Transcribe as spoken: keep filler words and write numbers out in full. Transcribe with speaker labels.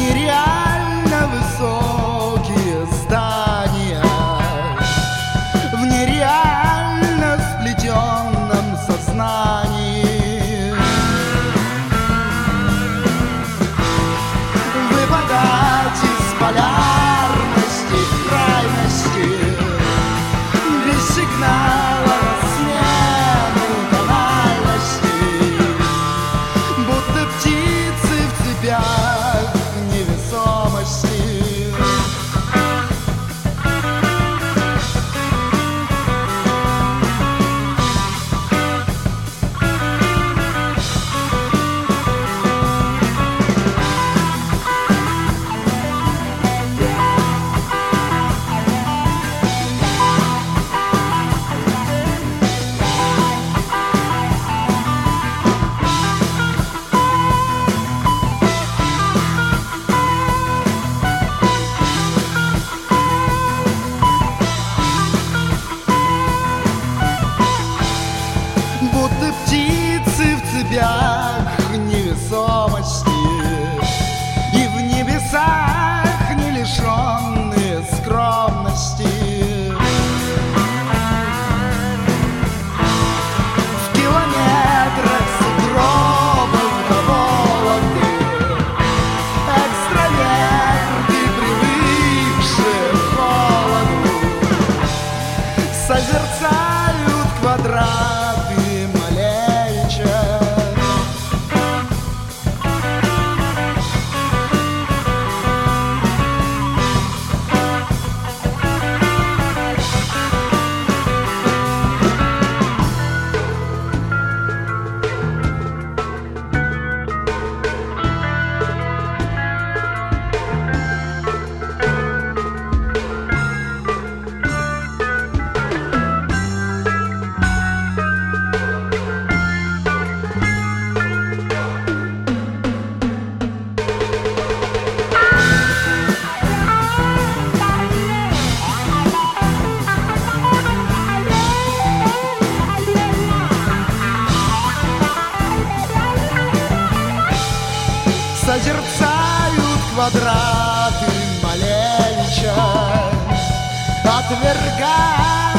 Speaker 1: нереально высокие здания, в нереально сплетенном сознании. Выпадать из полярности в крайности, без сигнала смены тональности, будто птицы в цепях невесомости. Будто птицы в цепях невесомости, и в небесах не лишенные скромности. В километрах сугробов до Вологды экстраверты, привыкшие к холоду, созерцают квадраты Малевича. Созерцают квадраты Малевича, отвергая